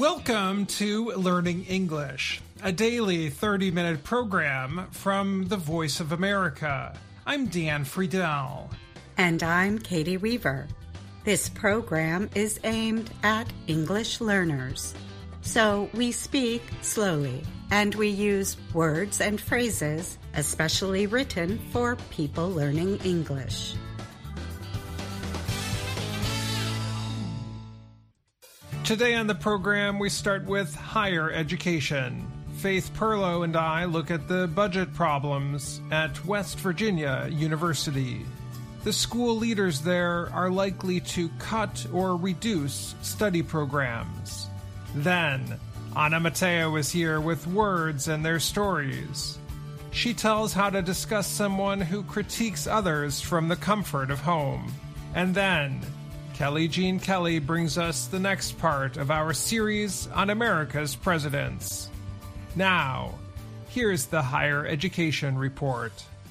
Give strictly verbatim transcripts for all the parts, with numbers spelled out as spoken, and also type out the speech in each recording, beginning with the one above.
Welcome to Learning English, a daily thirty-minute program from the Voice of America. I'm Dan Friedel. And I'm Katie Weaver. This program is aimed at English learners. So we speak slowly, and we use words and phrases especially written for people learning English. Today on the program, we start with higher education. Faith Perlow and I look at the budget problems at West Virginia University. The school leaders there are likely to cut or reduce study programs. Then, Anna Mateo is here with words and their stories. She tells how to discuss someone who critiques others from the comfort of home. And then, Kelly Jean Kelly brings us the next part of our series on America's presidents. Now, here's the Higher Education Report.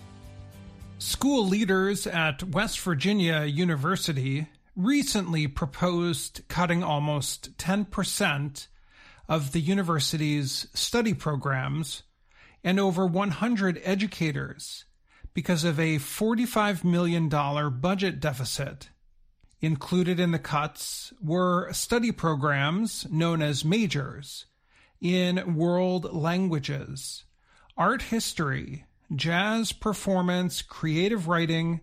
School leaders at West Virginia University recently proposed cutting almost ten percent of the university's study programs and over one hundred educators because of a forty-five million dollars budget deficit. Included in the cuts were study programs known as majors in world languages, art history, jazz performance, creative writing,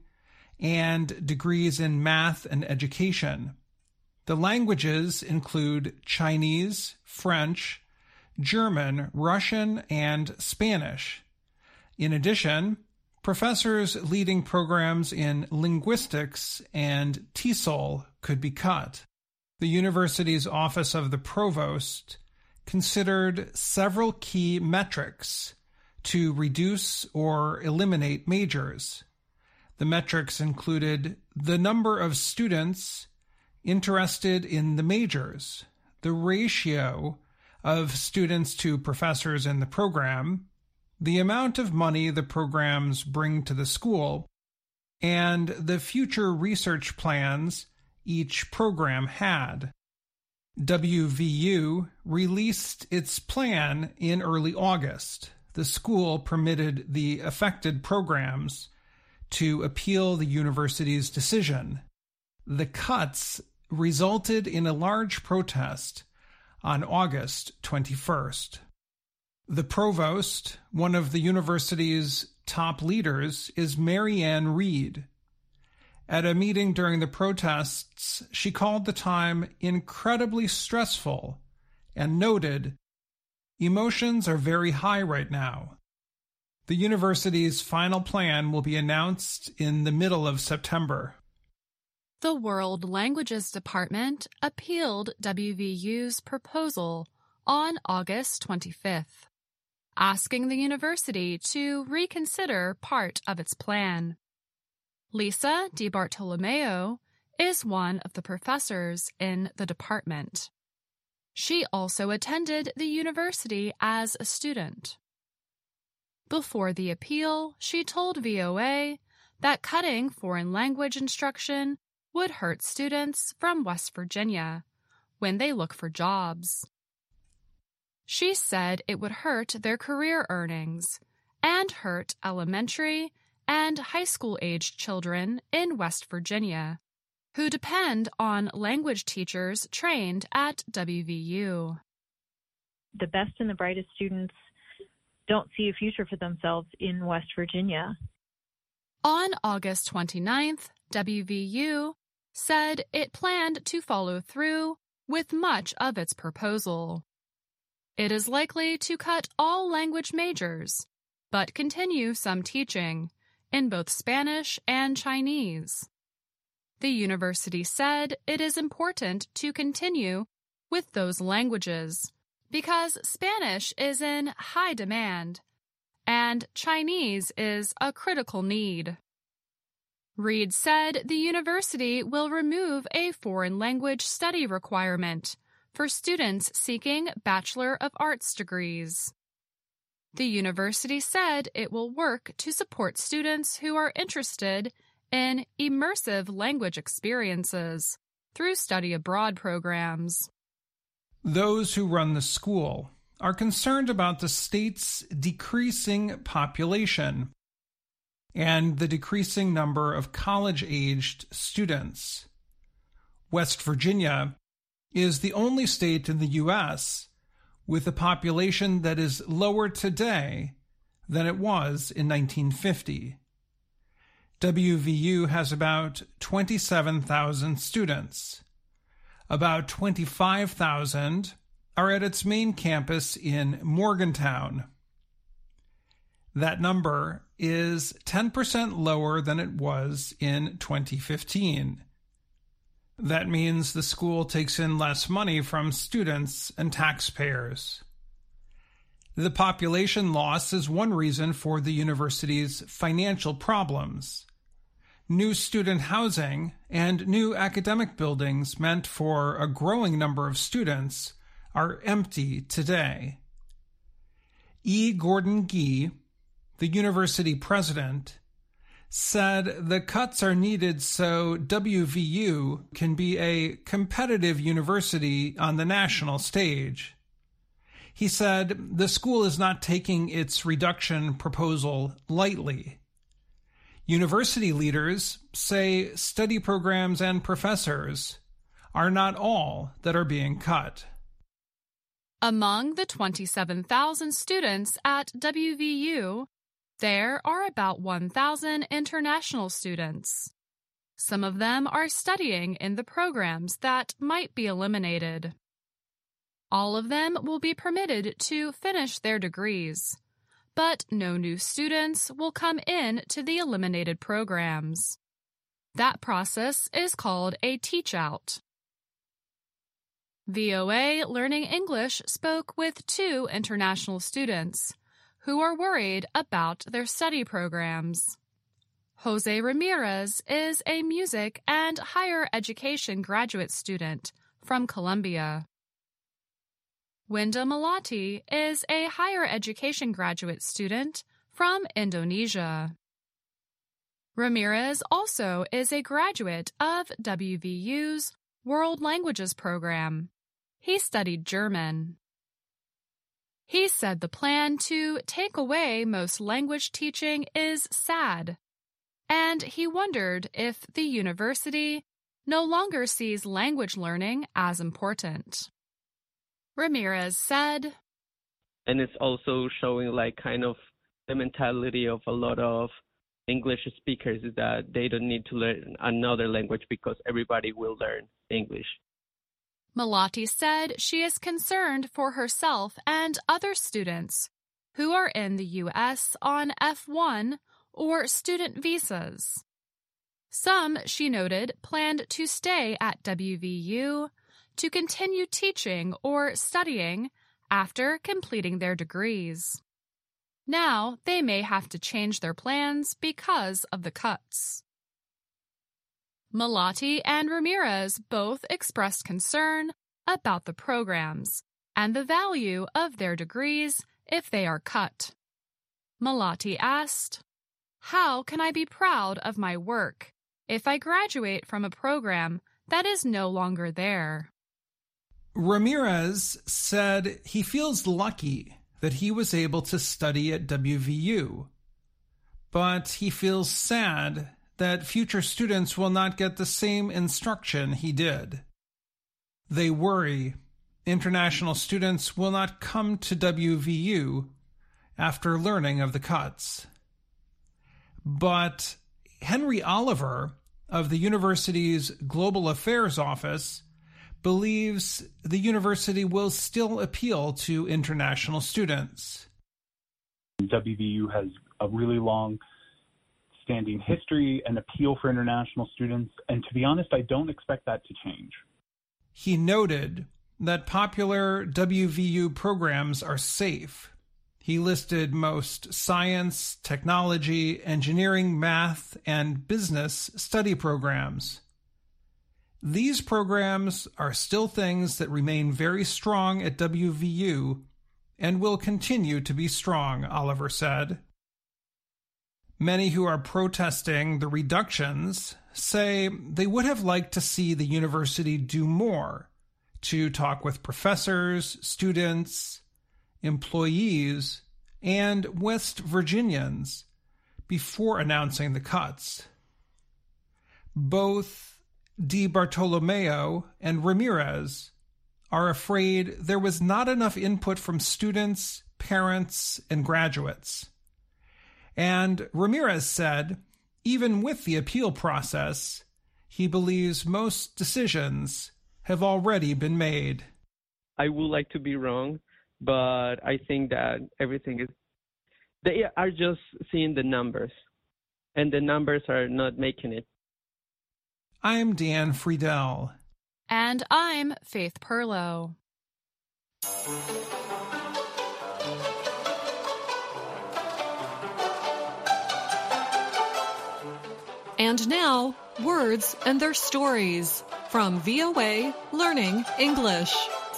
and degrees in math and education. The languages include Chinese, French, German, Russian, and Spanish. In addition, professors leading programs in linguistics and T E S O L could be cut. The university's Office of the Provost considered several key metrics to reduce or eliminate majors. The metrics included the number of students interested in the majors, the ratio of students to professors in the program, the amount of money the programs bring to the school, and the future research plans each program had. W V U released its plan in early August. The school permitted the affected programs to appeal the university's decision. The cuts resulted in a large protest on August twenty-first. The provost, one of the university's top leaders, is Mary Ann Reed. At a meeting during the protests, she called the time incredibly stressful and noted, "Emotions are very high right now." The university's final plan will be announced in the middle of September. The World Languages Department appealed W V U's proposal on August twenty-fifth, asking the university to reconsider part of its plan. Lisa DiBartolomeo is one of the professors in the department. She also attended the university as a student. Before the appeal, she told V O A that cutting foreign language instruction would hurt students from West Virginia when they look for jobs. She said it would hurt their career earnings and hurt elementary and high school-aged children in West Virginia who depend on language teachers trained at W V U. The best and the brightest students don't see a future for themselves in West Virginia. On August twenty-ninth, W V U said it planned to follow through with much of its proposal. It is likely to cut all language majors, but continue some teaching in both Spanish and Chinese. The university said it is important to continue with those languages because Spanish is in high demand and Chinese is a critical need. Reed said the university will remove a foreign language study requirement for students seeking Bachelor of Arts degrees. The university said it will work to support students who are interested in immersive language experiences through study abroad programs. Those who run the school are concerned about the state's decreasing population and the decreasing number of college-aged students. West Virginia is the only state in the U S with a population that is lower today than it was in nineteen fifty. W V U has about twenty-seven thousand students. About twenty-five thousand are at its main campus in Morgantown. That number is ten percent lower than it was in twenty fifteen. That means the school takes in less money from students and taxpayers. The population loss is one reason for the university's financial problems. New student housing and new academic buildings meant for a growing number of students are empty today. E. Gordon Gee, the university president, said the cuts are needed so W V U can be a competitive university on the national stage. He said the school is not taking its reduction proposal lightly. University leaders say study programs and professors are not all that are being cut. Among the twenty-seven thousand students at W V U, there are about one thousand international students. Some of them are studying in the programs that might be eliminated. All of them will be permitted to finish their degrees, but no new students will come in to the eliminated programs. That process is called a teach-out. V O A Learning English spoke with two international students who are worried about their study programs. Jose Ramirez is a music and higher education graduate student from Colombia. Winda Melati is a higher education graduate student from Indonesia. Ramirez also is a graduate of W V U's World Languages program. He studied German. He said the plan to take away most language teaching is sad, and he wondered if the university no longer sees language learning as important. Ramirez said, and it's also showing like kind of the mentality of a lot of English speakers is that they don't need to learn another language because everybody will learn English. Melati said she is concerned for herself and other students who are in the U S on F one or student visas. Some, she noted, planned to stay at W V U to continue teaching or studying after completing their degrees. Now they may have to change their plans because of the cuts. Melati and Ramirez both expressed concern about the programs and the value of their degrees if they are cut. Melati asked, "How can I be proud of my work if I graduate from a program that is no longer there?" Ramirez said he feels lucky that he was able to study at W V U, but he feels sad that future students will not get the same instruction he did. They worry international students will not come to W V U after learning of the cuts. But Henry Oliver of the university's Global Affairs Office believes the university will still appeal to international students. W V U has a really long standing history and appeal for international students, and to be honest, I don't expect that to change. He noted that popular W V U programs are safe. He listed most science, technology, engineering, math, and business study programs. These programs are still things that remain very strong at W V U and will continue to be strong, Oliver said. Many who are protesting the reductions say they would have liked to see the university do more to talk with professors, students, employees, and West Virginians before announcing the cuts. Both DiBartolomeo and Ramirez are afraid there was not enough input from students, parents, and graduates. And Ramirez said, even with the appeal process, he believes most decisions have already been made. I would like to be wrong, but I think that everything is, they are just seeing the numbers, and the numbers are not making it. I'm Dan Friedel. And I'm Faith Perlow. And now, words and their stories from V O A Learning English.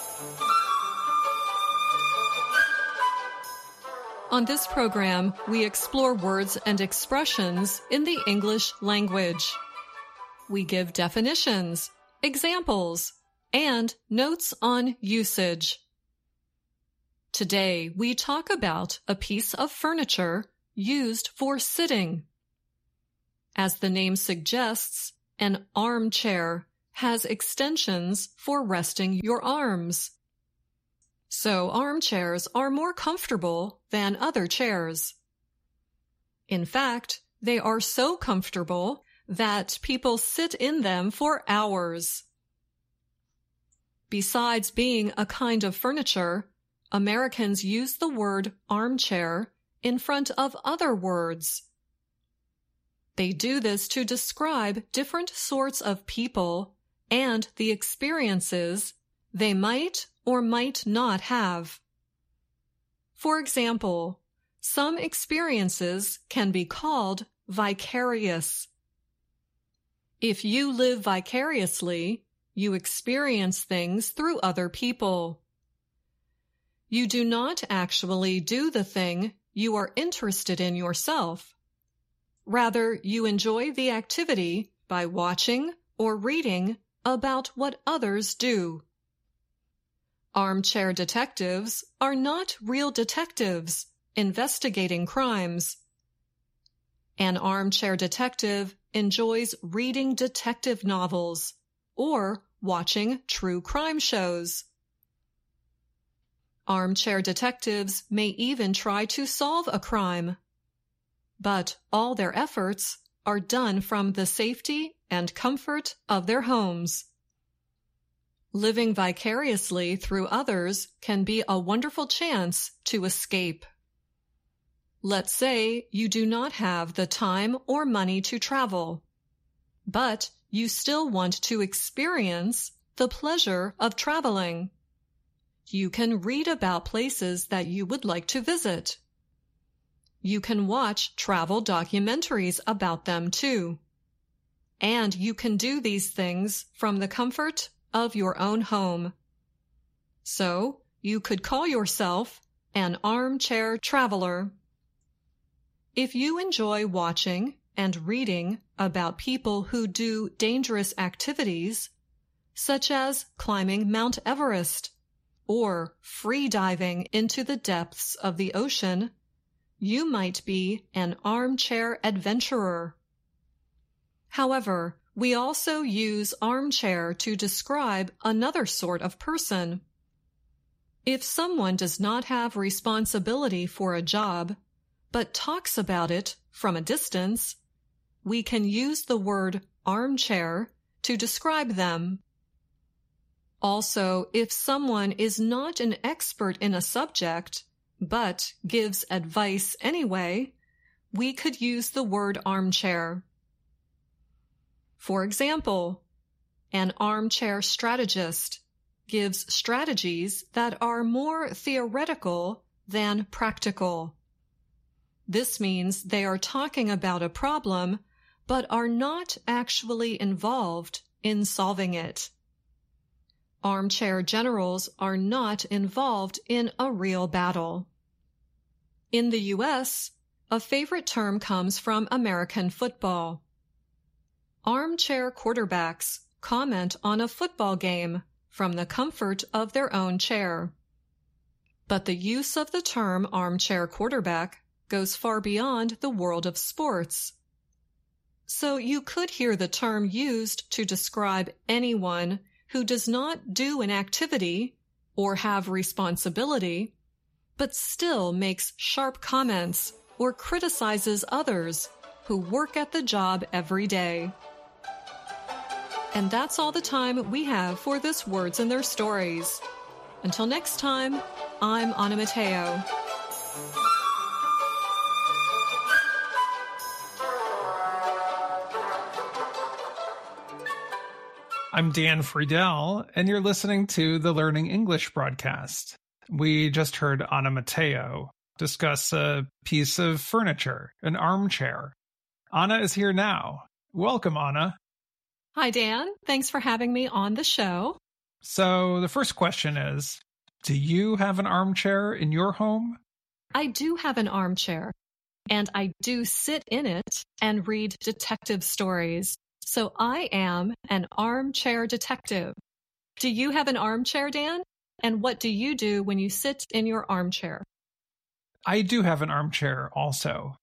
On this program, we explore words and expressions in the English language. We give definitions, examples, and notes on usage. Today, we talk about a piece of furniture used for sitting. As the name suggests, an armchair has extensions for resting your arms. So armchairs are more comfortable than other chairs. In fact, they are so comfortable that people sit in them for hours. Besides being a kind of furniture, Americans use the word armchair in front of other words. They do this to describe different sorts of people and the experiences they might or might not have. For example, some experiences can be called vicarious. If you live vicariously, you experience things through other people. You do not actually do the thing you are interested in yourself. Rather, you enjoy the activity by watching or reading about what others do. Armchair detectives are not real detectives investigating crimes. An armchair detective enjoys reading detective novels or watching true crime shows. Armchair detectives may even try to solve a crime, but all their efforts are done from the safety and comfort of their homes. Living vicariously through others can be a wonderful chance to escape. Let's say you do not have the time or money to travel, but you still want to experience the pleasure of traveling. You can read about places that you would like to visit. You can watch travel documentaries about them too. And you can do these things from the comfort of your own home. So, you could call yourself an armchair traveler. If you enjoy watching and reading about people who do dangerous activities, such as climbing Mount Everest or free diving into the depths of the ocean, you might be an armchair adventurer. However, we also use armchair to describe another sort of person. If someone does not have responsibility for a job, but talks about it from a distance, we can use the word armchair to describe them. Also, if someone is not an expert in a subject, but gives advice anyway, we could use the word armchair. For example, an armchair strategist gives strategies that are more theoretical than practical. This means they are talking about a problem, but are not actually involved in solving it. Armchair generals are not involved in a real battle. In the U S, a favorite term comes from American football. Armchair quarterbacks comment on a football game from the comfort of their own chair. But the use of the term armchair quarterback goes far beyond the world of sports. So you could hear the term used to describe anyone who does not do an activity or have responsibility, but still makes sharp comments or criticizes others who work at the job every day. And that's all the time we have for this Words and Their Stories. Until next time, I'm Anna Mateo. I'm Dan Friedel, and you're listening to the Learning English broadcast. We just heard Anna Mateo discuss a piece of furniture, an armchair. Anna is here now. Welcome, Anna. Hi, Dan. Thanks for having me on the show. So the first question is, do you have an armchair in your home? I do have an armchair, and I do sit in it and read detective stories. So I am an armchair detective. Do you have an armchair, Dan? And what do you do when you sit in your armchair? I do have an armchair also.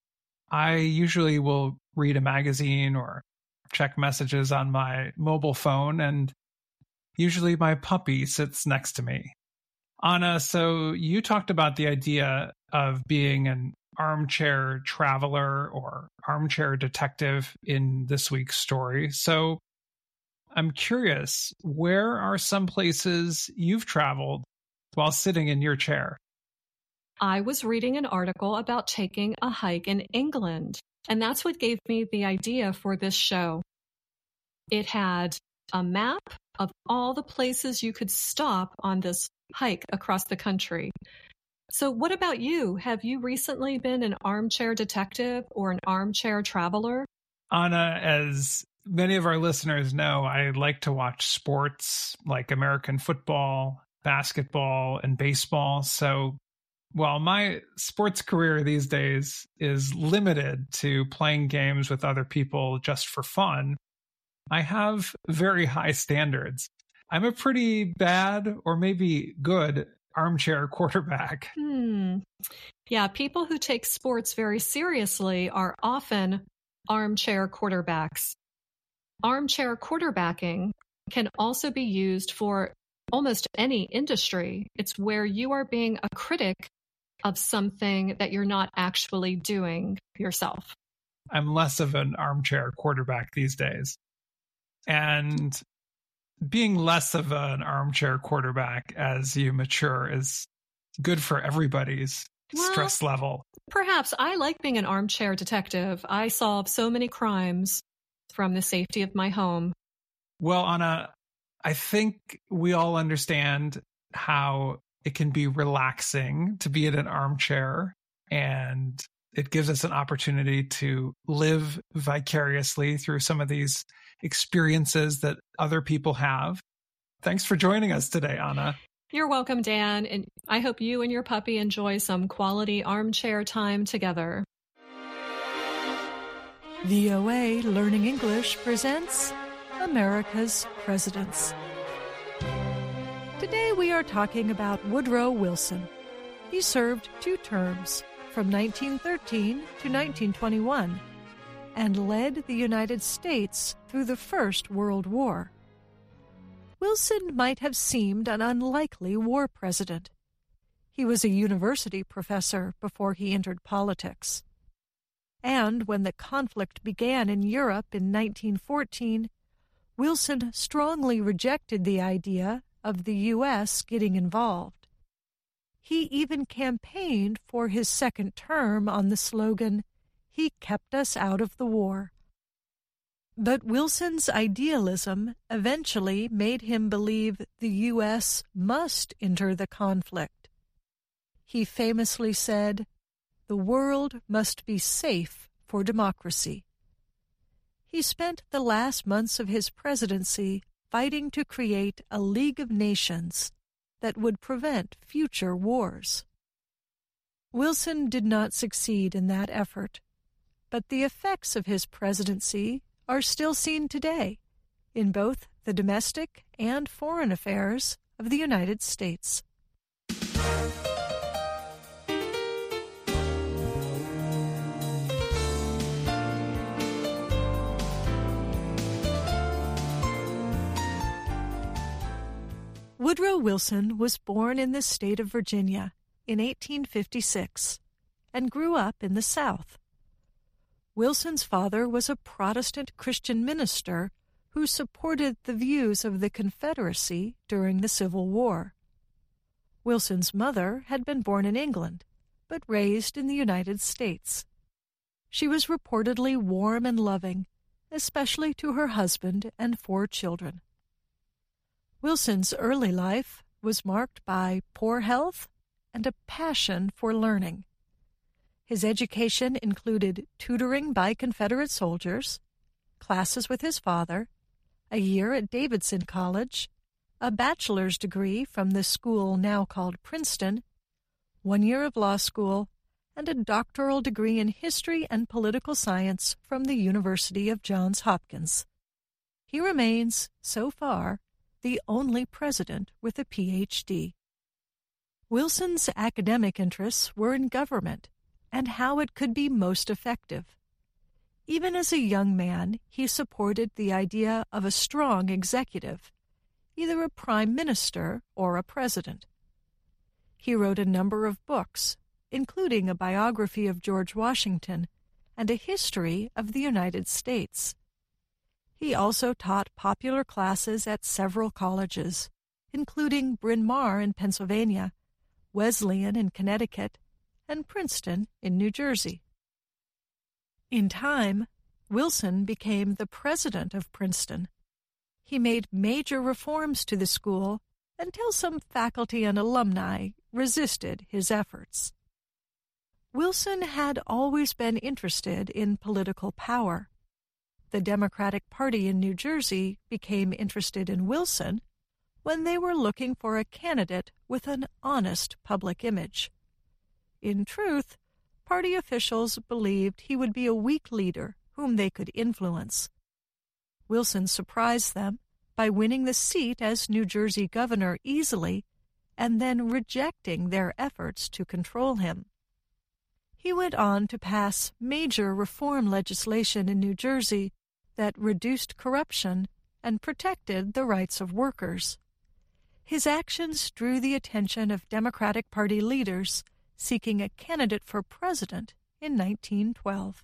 I usually will read a magazine or check messages on my mobile phone, and usually my puppy sits next to me. Anna, so you talked about the idea of being an armchair traveler or armchair detective in this week's story. So I'm curious, where are some places you've traveled while sitting in your chair? I was reading an article about taking a hike in England, and that's what gave me the idea for this show. It had a map of all the places you could stop on this hike across the country. So what about you? Have you recently been an armchair detective or an armchair traveler? Anna, as many of our listeners know, I like to watch sports like American football, basketball, and baseball. So while my sports career these days is limited to playing games with other people just for fun, I have very high standards. I'm a pretty bad or maybe good armchair quarterback. Hmm. Yeah, people who take sports very seriously are often armchair quarterbacks. Armchair quarterbacking can also be used for almost any industry. It's where you are being a critic of something that you're not actually doing yourself. I'm less of an armchair quarterback these days. And being less of an armchair quarterback as you mature is good for everybody's well, stress level. Perhaps. I like being an armchair detective. I solve so many crimes from the safety of my home. Well, Anna, I think we all understand how it can be relaxing to be in an armchair, and it gives us an opportunity to live vicariously through some of these experiences that other people have. Thanks for joining us today, Anna. You're welcome, Dan, and I hope you and your puppy enjoy some quality armchair time together. V O A Learning English presents America's Presidents. Today we are talking about Woodrow Wilson. He served two terms, from nineteen thirteen to nineteen twenty-one, and led the United States through the First World War. Wilson might have seemed an unlikely war president. He was a university professor before he entered politics. And when the conflict began in Europe in nineteen fourteen, Wilson strongly rejected the idea of the U S getting involved. He even campaigned for his second term on the slogan, "He kept us out of the war." But Wilson's idealism eventually made him believe the U S must enter the conflict. He famously said, "The world must be safe for democracy." He spent the last months of his presidency fighting to create a League of Nations that would prevent future wars. Wilson did not succeed in that effort, but the effects of his presidency are still seen today, in both the domestic and foreign affairs of the United States. Woodrow Wilson was born in the state of Virginia in eighteen fifty-six and grew up in the South. Wilson's father was a Protestant Christian minister who supported the views of the Confederacy during the Civil War. Wilson's mother had been born in England, but raised in the United States. She was reportedly warm and loving, especially to her husband and four children. Wilson's early life was marked by poor health and a passion for learning. His education included tutoring by Confederate soldiers, classes with his father, a year at Davidson College, a bachelor's degree from the school now called Princeton, one year of law school, and a doctoral degree in history and political science from the University of Johns Hopkins. He remains, so far, the only president with a P H D. Wilson's academic interests were in government and how it could be most effective. Even as a young man, he supported the idea of a strong executive, either a prime minister or a president. He wrote a number of books, including a biography of George Washington and a history of the United States. He also taught popular classes at several colleges, including Bryn Mawr in Pennsylvania, Wesleyan in Connecticut, and Princeton in New Jersey. In time, Wilson became the president of Princeton. He made major reforms to the school until some faculty and alumni resisted his efforts. Wilson had always been interested in political power. The Democratic Party in New Jersey became interested in Wilson when they were looking for a candidate with an honest public image. In truth, party officials believed he would be a weak leader whom they could influence. Wilson surprised them by winning the seat as New Jersey governor easily and then rejecting their efforts to control him. He went on to pass major reform legislation in New Jersey that reduced corruption and protected the rights of workers. His actions drew the attention of Democratic Party leaders seeking a candidate for president in nineteen twelve.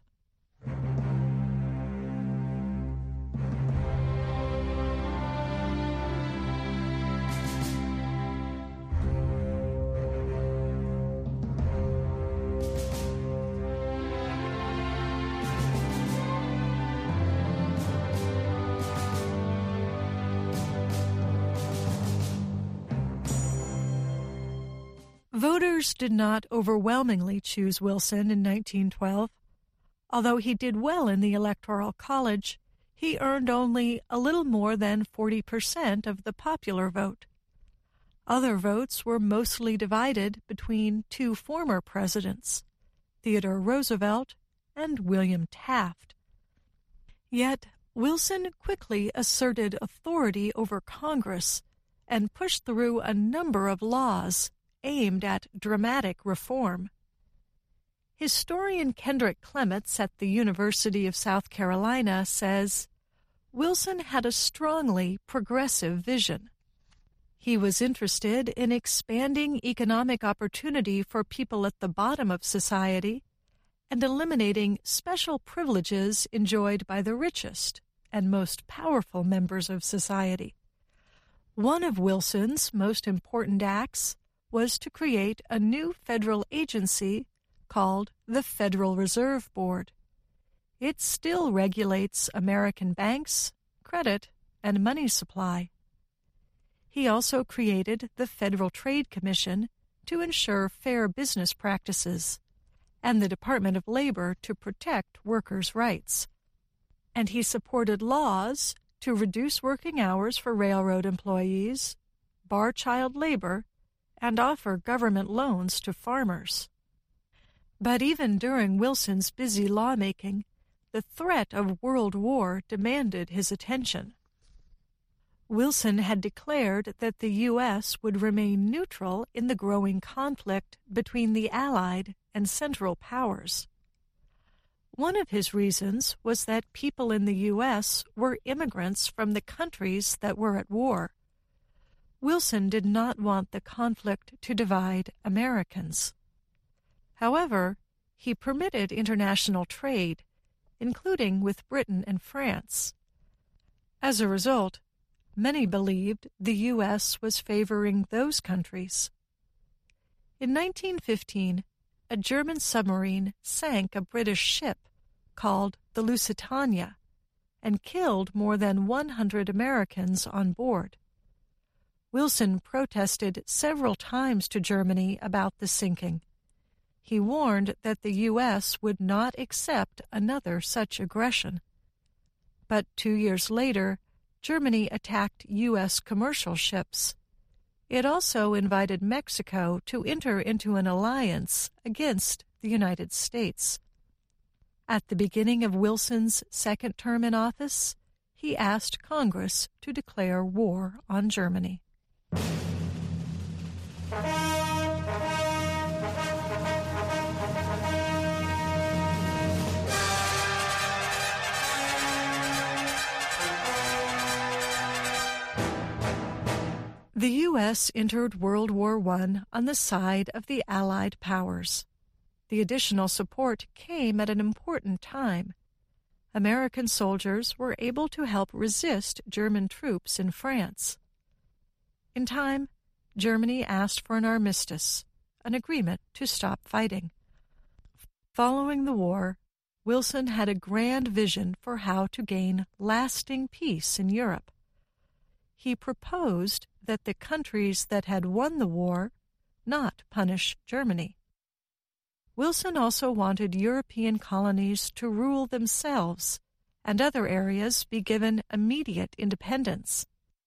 Voters did not overwhelmingly choose Wilson in nineteen twelve. Although he did well in the Electoral College, he earned only a little more than forty percent of the popular vote. Other votes were mostly divided between two former presidents, Theodore Roosevelt and William Taft. Yet Wilson quickly asserted authority over Congress and pushed through a number of laws aimed at dramatic reform. Historian Kendrick Clements at the University of South Carolina says, Wilson had a strongly progressive vision. He was interested in expanding economic opportunity for people at the bottom of society and eliminating special privileges enjoyed by the richest and most powerful members of society. One of Wilson's most important acts was to create a new federal agency called the Federal Reserve Board. It still regulates American banks, credit, and money supply. He also created the Federal Trade Commission to ensure fair business practices, and the Department of Labor to protect workers' rights. And he supported laws to reduce working hours for railroad employees, bar child labor, and offer government loans to farmers. But even during Wilson's busy lawmaking, the threat of world war demanded his attention. Wilson had declared that the U S would remain neutral in the growing conflict between the Allied and Central powers. One of his reasons was that people in the U S were immigrants from the countries that were at war. Wilson did not want the conflict to divide Americans. However, he permitted international trade, including with Britain and France. As a result, many believed the U S was favoring those countries. In nineteen fifteen, a German submarine sank a British ship called the Lusitania and killed more than one hundred Americans on board. Wilson protested several times to Germany about the sinking. He warned that the U S would not accept another such aggression. But two years later, Germany attacked U S commercial ships. It also invited Mexico to enter into an alliance against the United States. At the beginning of Wilson's second term in office, he asked Congress to declare war on Germany. The U S entered World War One on the side of the Allied powers. The additional support came at an important time. American soldiers were able to help resist German troops in France. In time, Germany asked for an armistice, an agreement to stop fighting. Following the war, Wilson had a grand vision for how to gain lasting peace in Europe. He proposed that the countries that had won the war not punish Germany. Wilson also wanted European colonies to rule themselves and other areas be given immediate independence.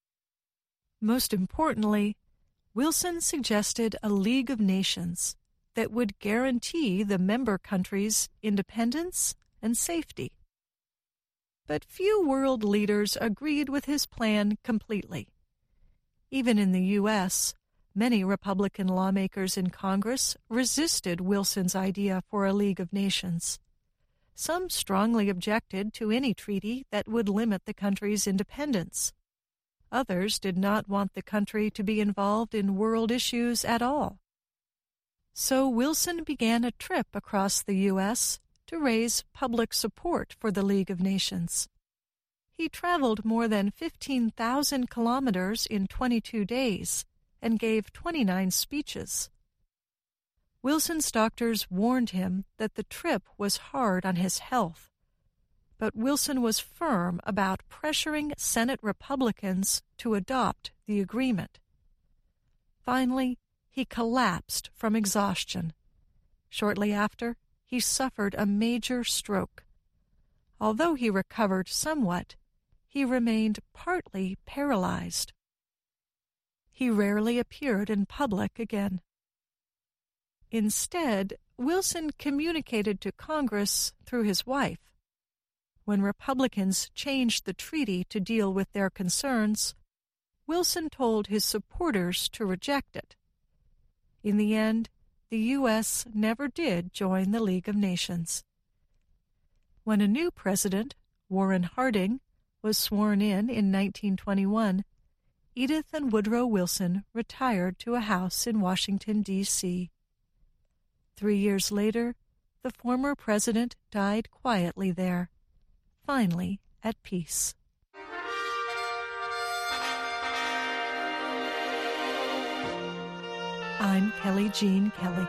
Most importantly, Wilson suggested a League of Nations that would guarantee the member countries' independence and safety. But few world leaders agreed with his plan completely. Even in the U S, many Republican lawmakers in Congress resisted Wilson's idea for a League of Nations. Some strongly objected to any treaty that would limit the country's independence. Others did not want the country to be involved in world issues at all. So Wilson began a trip across the U S to raise public support for the League of Nations. He traveled more than fifteen thousand kilometers in twenty-two days and gave twenty-nine speeches. Wilson's doctors warned him that the trip was hard on his health, but Wilson was firm about pressuring Senate Republicans to adopt the agreement. Finally, he collapsed from exhaustion. Shortly after, he suffered a major stroke. Although he recovered somewhat, he remained partly paralyzed. He rarely appeared in public again. Instead, Wilson communicated to Congress through his wife. When Republicans changed the treaty to deal with their concerns, Wilson told his supporters to reject it. In the end, the U S never did join the League of Nations. When a new president, Warren Harding, was sworn in in nineteen twenty-one, Edith and Woodrow Wilson retired to a house in Washington, D C Three years later, the former president died quietly there, finally at peace. I'm Kelly Jean Kelly.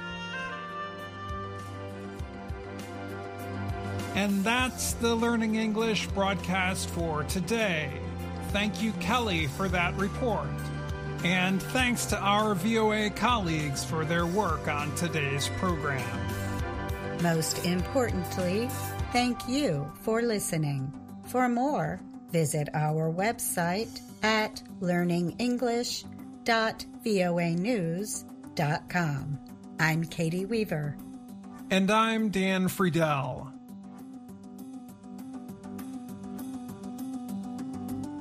And that's the Learning English broadcast for today. Thank you, Kelly, for that report. And thanks to our V O A colleagues for their work on today's program. Most importantly, thank you for listening. For more, visit our website at learning english dot voa news dot com. I'm Katie Weaver. And I'm Dan Friedel.